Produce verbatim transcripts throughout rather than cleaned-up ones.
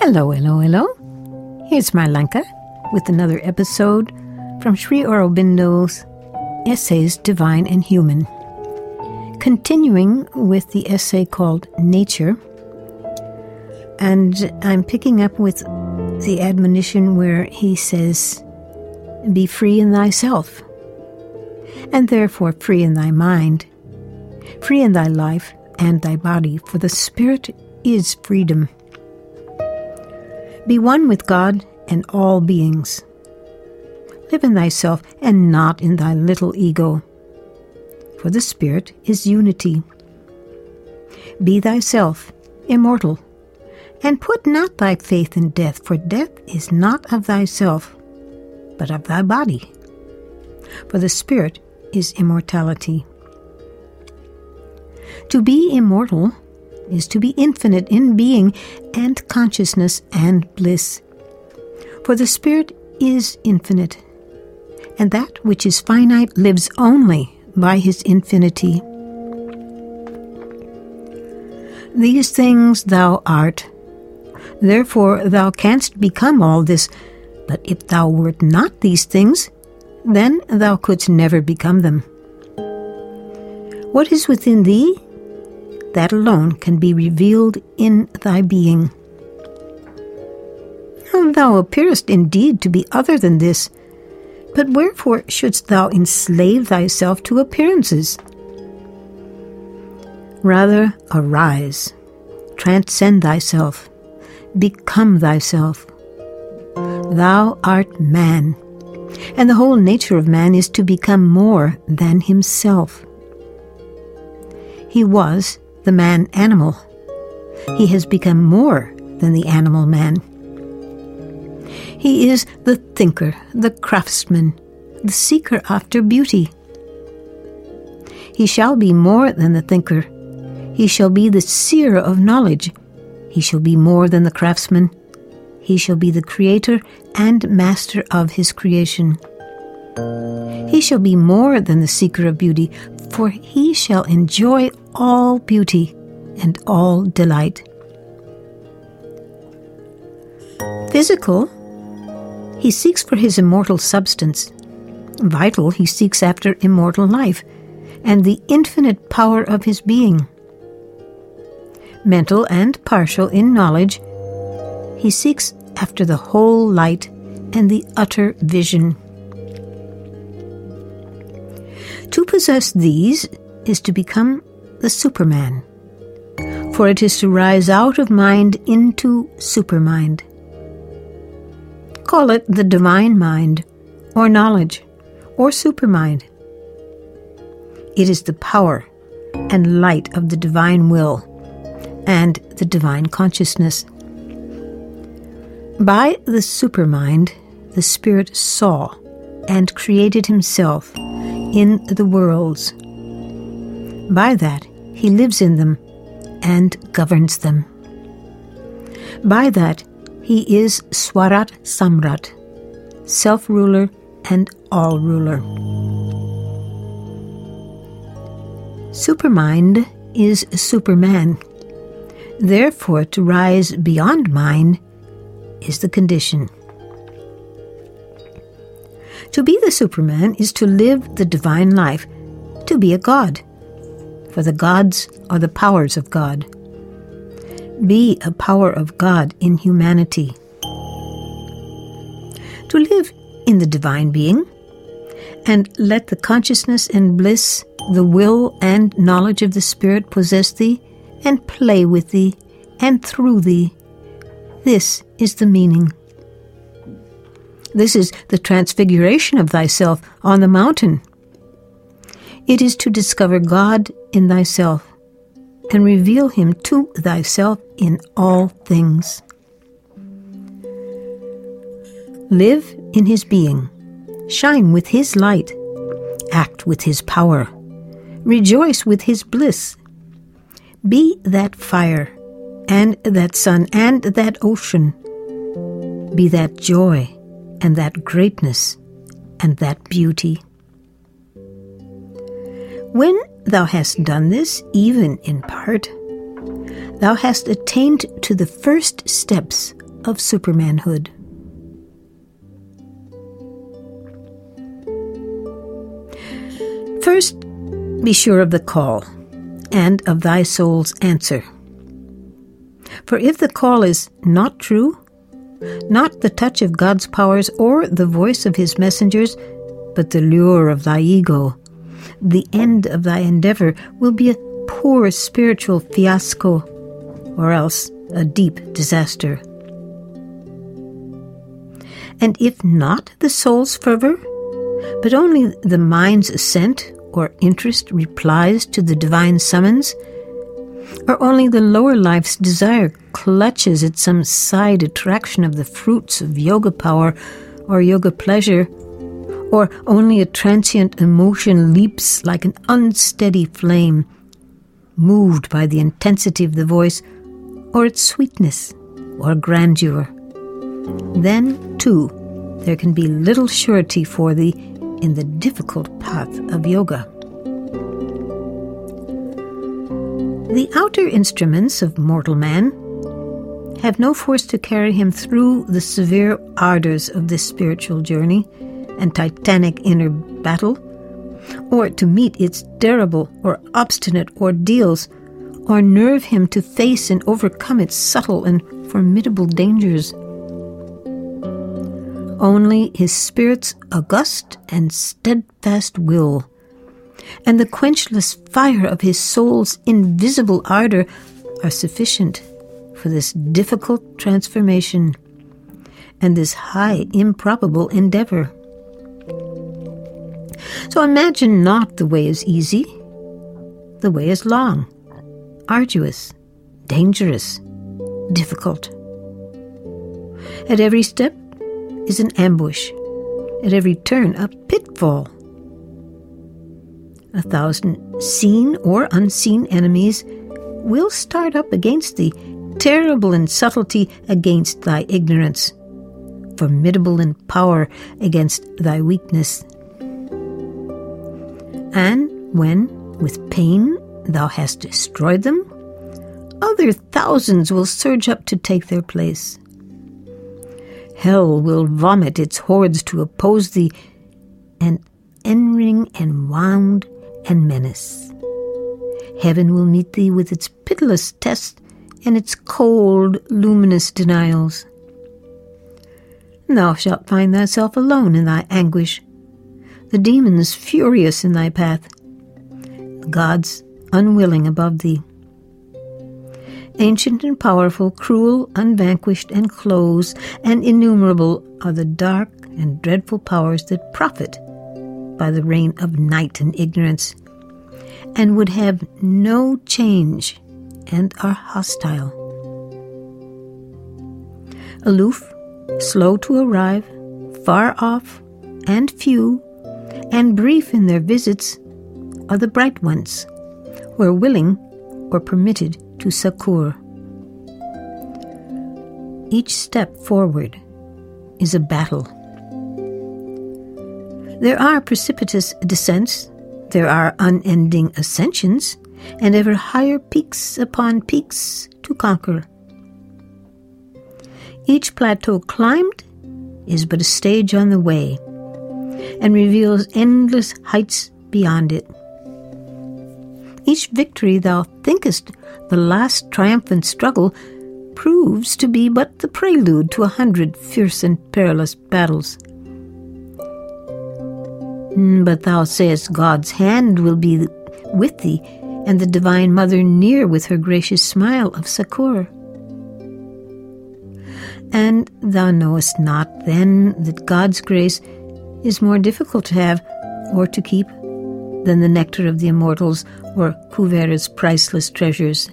Hello, hello, hello. Here's Marlanka with another episode from Sri Aurobindo's Essays Divine and Human. Continuing with the essay called Nature, and I'm picking up with the admonition where he says, "Be free in thyself, and therefore free in thy mind, free in thy life and thy body, for the Spirit is freedom. Be one with God and all beings. Live in thyself and not in thy little ego, for the Spirit is unity. Be thyself immortal, and put not thy faith in death, for death is not of thyself, but of thy body, for the Spirit is immortality. To be immortal is to be infinite in being and consciousness and bliss. For the Spirit is infinite, and that which is finite lives only by his infinity. These things thou art, therefore thou canst become all this, but if thou wert not these things, then thou couldst never become them. What is within thee, that alone can be revealed in thy being. Thou appearest indeed to be other than this, but wherefore shouldst thou enslave thyself to appearances? Rather arise, transcend thyself, become thyself. Thou art man, and the whole nature of man is to become more than himself. He was the man-animal. He has become more than the animal man. He is the thinker, the craftsman, the seeker after beauty. He shall be more than the thinker. He shall be the seer of knowledge. He shall be more than the craftsman. He shall be the creator and master of his creation. He shall be more than the seeker of beauty, for he shall enjoy all beauty and all delight. Physical, he seeks for his immortal substance. Vital, he seeks after immortal life and the infinite power of his being. Mental and partial in knowledge, he seeks after the whole light and the utter vision. To possess these is to become the Superman, for it is to rise out of mind into supermind. Call it the divine mind, or knowledge, or supermind. It is the power and light of the divine will and the divine consciousness. By the supermind, the Spirit saw and created himself in the worlds. By that, he lives in them and governs them. By that, he is Swarat Samrat, self-ruler and all-ruler. Supermind is Superman. Therefore, to rise beyond mind is the condition. To be the Superman is to live the divine life, to be a god, for the gods are the powers of God. Be a power of God in humanity. To live in the divine being, and let the consciousness and bliss, the will and knowledge of the Spirit possess thee, and play with thee, and through thee. This is the meaning. This is the transfiguration of thyself on the mountain. It is to discover God in thyself and reveal him to thyself in all things. Live in his being, shine with his light, act with his power, rejoice with his bliss. Be that fire, and that sun, and that ocean. Be that joy, and that greatness, and that beauty. When thou hast done this, even in part, thou hast attained to the first steps of supermanhood. First, be sure of the call and of thy soul's answer. For if the call is not true, not the touch of God's powers or the voice of his messengers, but the lure of thy ego, the end of thy endeavor will be a poor spiritual fiasco, or else a deep disaster. And if not the soul's fervor, but only the mind's assent or interest replies to the divine summons, or only the lower life's desire clutches at some side attraction of the fruits of yoga power or yoga pleasure, or only a transient emotion leaps like an unsteady flame, moved by the intensity of the voice or its sweetness or grandeur, then, too, there can be little surety for thee in the difficult path of yoga. The outer instruments of mortal man have no force to carry him through the severe ardors of this spiritual journey and titanic inner battle, or to meet its terrible or obstinate ordeals, or nerve him to face and overcome its subtle and formidable dangers. Only his spirit's august and steadfast will, and the quenchless fire of his soul's invisible ardor are sufficient for this difficult transformation and this high improbable endeavor. So imagine not the way is easy. The way is long, arduous, dangerous, difficult. At every step is an ambush, at every turn a pitfall. A thousand seen or unseen enemies will start up against thee, terrible in subtlety against thy ignorance, formidable in power against thy weakness. And when, with pain, thou hast destroyed them, other thousands will surge up to take their place. Hell will vomit its hordes to oppose thee, and enring and wound and menace. Heaven will meet thee with its pitiless tests and its cold, luminous denials. Thou shalt find thyself alone in thy anguish, the demons furious in thy path, the gods unwilling above thee. Ancient and powerful, cruel, unvanquished, and close, and innumerable are the dark and dreadful powers that profit by the reign of night and ignorance, and would have no change, and are hostile. Aloof, slow to arrive, far off, and few, and brief in their visits, are the bright ones, who are willing or permitted to succor. Each step forward is a battle. There are precipitous descents, there are unending ascensions, and ever higher peaks upon peaks to conquer. Each plateau climbed is but a stage on the way, and reveals endless heights beyond it. Each victory thou thinkest the last triumphant struggle proves to be but the prelude to a hundred fierce and perilous battles. But thou sayest God's hand will be with thee, and the Divine Mother near with her gracious smile of succor. And thou knowest not then that God's grace is more difficult to have or to keep than the nectar of the immortals or Kuvera's priceless treasures.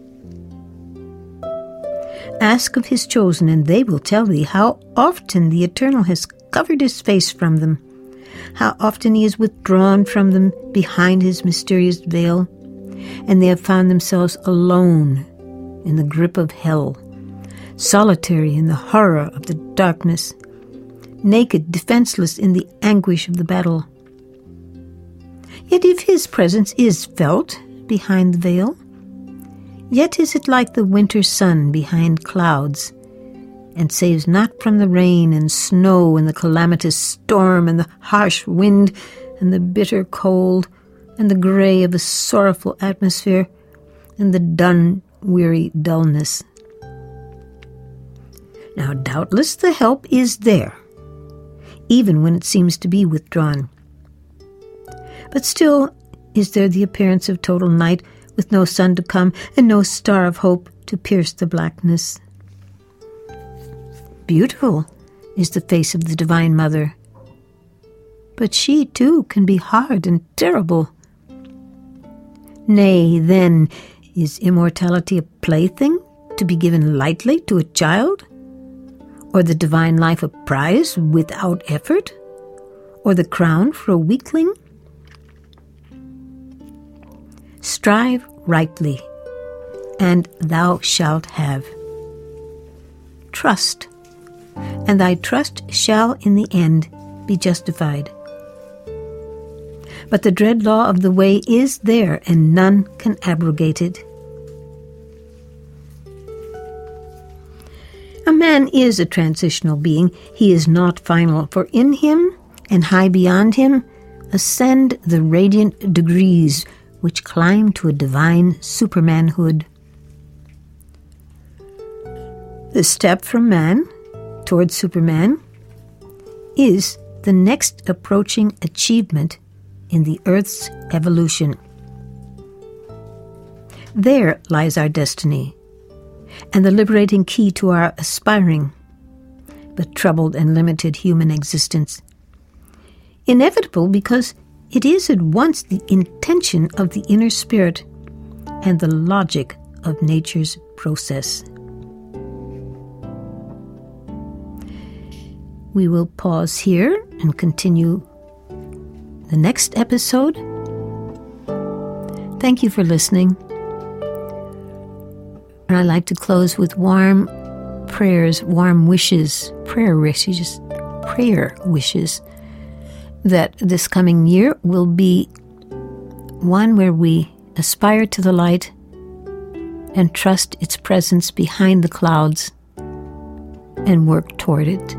Ask of his chosen, and they will tell thee how often the Eternal has covered his face from them, how often he is withdrawn from them behind his mysterious veil, and they have found themselves alone in the grip of hell, solitary in the horror of the darkness, naked, defenseless in the anguish of the battle. Yet if his presence is felt behind the veil, yet is it like the winter sun behind clouds, and saves not from the rain and snow and the calamitous storm and the harsh wind and the bitter cold and the gray of a sorrowful atmosphere and the dun, weary dullness. Now, doubtless the help is there, even when it seems to be withdrawn. But still is there the appearance of total night, with no sun to come and no star of hope to pierce the blackness. Beautiful is the face of the Divine Mother, but she too can be hard and terrible. Nay, then, is immortality a plaything to be given lightly to a child? Or the divine life a prize without effort? Or the crown for a weakling? Strive rightly, and thou shalt have. Trust, and thy trust shall in the end be justified. But the dread law of the way is there, and none can abrogate it. A man is a transitional being. He is not final, for in him and high beyond him ascend the radiant degrees which climb to a divine supermanhood. The step from man towards Superman is the next approaching achievement in the Earth's evolution. There lies our destiny, and the liberating key to our aspiring, but troubled and limited human existence. Inevitable because it is at once the intention of the inner spirit and the logic of nature's process. We will pause here and continue the next episode. Thank you for listening. And I'd like to close with warm prayers, warm wishes, prayer wishes, prayer wishes that this coming year will be one where we aspire to the light and trust its presence behind the clouds and work toward it.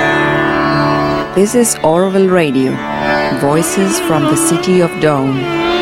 This is Orville Radio, voices from the City of Dawn.